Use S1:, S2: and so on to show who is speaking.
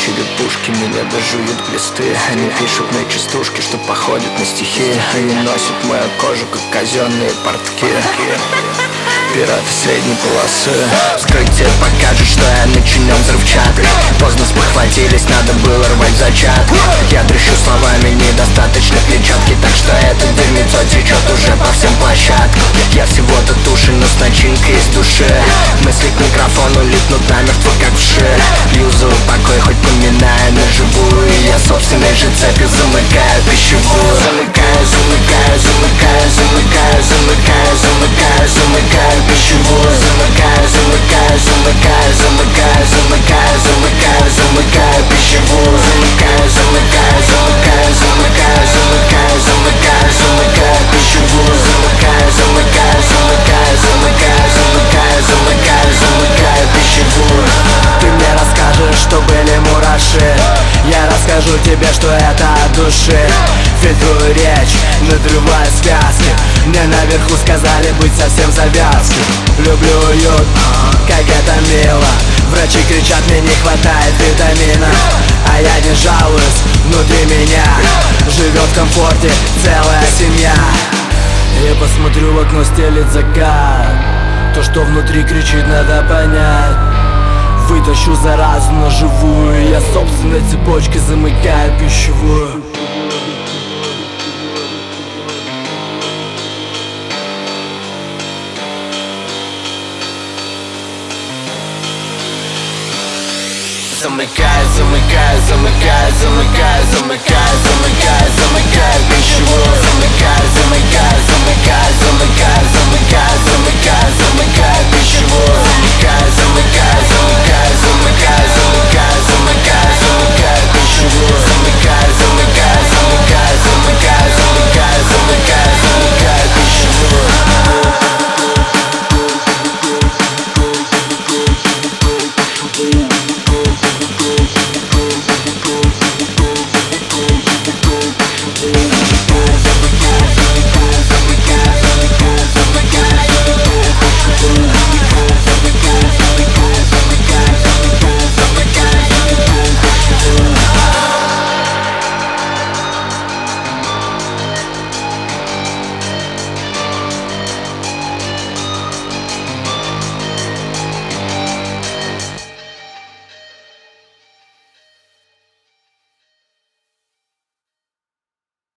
S1: черепушки меня дожуют глисты. Они пишут на частушки, что походят на стихи. Они носят мою кожу, как казенные портки. Пираты средней полосы. Вскрытие покажет, что я начинен взрывчаткой. Поздно спохватились, надо было рвать зачатки. Я трещу словами, недостаточно клетчатки, так что это дерьмецо течет уже по всем площадкам. Я всего-то туши, но с начинкой из души. Мысли к микрофону липнут намертво, как вши. Юзаю покой, хоть поминая на живую. И я собственной же цепью замыкаю пищевую. Замыкаю, замыкаю, замыкаю, замыкаю, замыкаю, замыкаю, замыкаю пищевую. Замыкаю, замыкаю, замыкаю, замыкаю, замыкаю, замыкаю, замыкаю пищевую. Замыкаю, замыкаю, замыкаю, замыкаю, замыкаю, замыкаю, замыкаю пищевую. Замыкаю, замыкаю, замыкаю, замыкаю, замыкаю, замыкаю, замыкаю пищевую. Ты мне расскажешь, что были мураши. Я расскажу тебе, что это от души. Фильтрую речь, надрываю связки. Мне наверху сказали быть совсем завязки. Люблю уют, как это мило. Врачи кричат, мне не хватает витамина. А я не жалуюсь, внутри меня живет в комфорте целая семья. Я посмотрю в окно, стелит закат. То, что внутри кричит, надо понять. Вытащу заразу на живую. Я собственной цепочкой замыкаю пищевую.